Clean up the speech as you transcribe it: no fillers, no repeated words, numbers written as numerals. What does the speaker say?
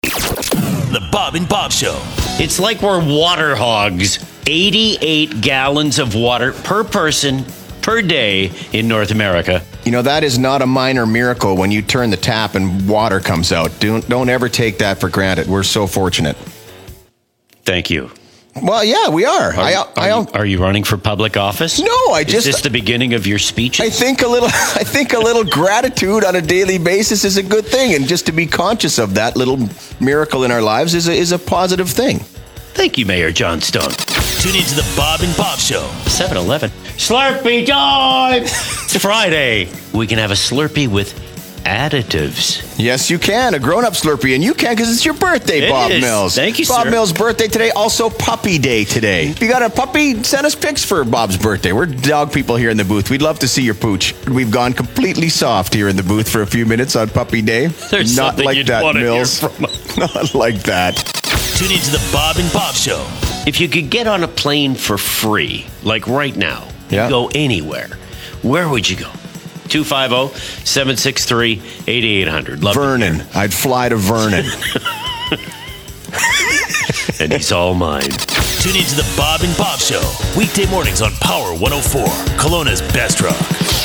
The Bob and Bob Show. It's like we're water hogs. 88 gallons of water per person per day in North America. You know, that is not a minor miracle when you turn the tap and water comes out. Don't ever take that for granted. We're so fortunate. Thank you. Well, yeah, we are. Are you running for public office? No, Is this the beginning of your speeches? I think a little gratitude on a daily basis is a good thing, and just to be conscious of that little miracle in our lives is a positive thing. Thank you, Mayor John Stone. Tune into the Bob and Bob Show. 7-Eleven. Slurpee time! It's Friday. We can have a Slurpee with additives. Yes, you can. A grown-up Slurpee, and you can because it's your birthday, Bob Mills. Thank you, Bob sir. Mills' birthday today. Also, Puppy Day today. If you got a puppy, send us pics for Bob's birthday. We're dog people here in the booth. We'd love to see your pooch. We've gone completely soft here in the booth for a few minutes on Puppy Day. There's Not something like you'd that, want to hear Mills. from us. Not like that. Tune into the Bob and Bob Show. If you could get on a plane for free, like right now, Yeah. go anywhere, where would you go? 250-763-8800. Love Vernon. I'd fly to Vernon. and he's all mine. Tune into the Bob and Bob Show. Weekday mornings on Power 104, Kelowna's best rock.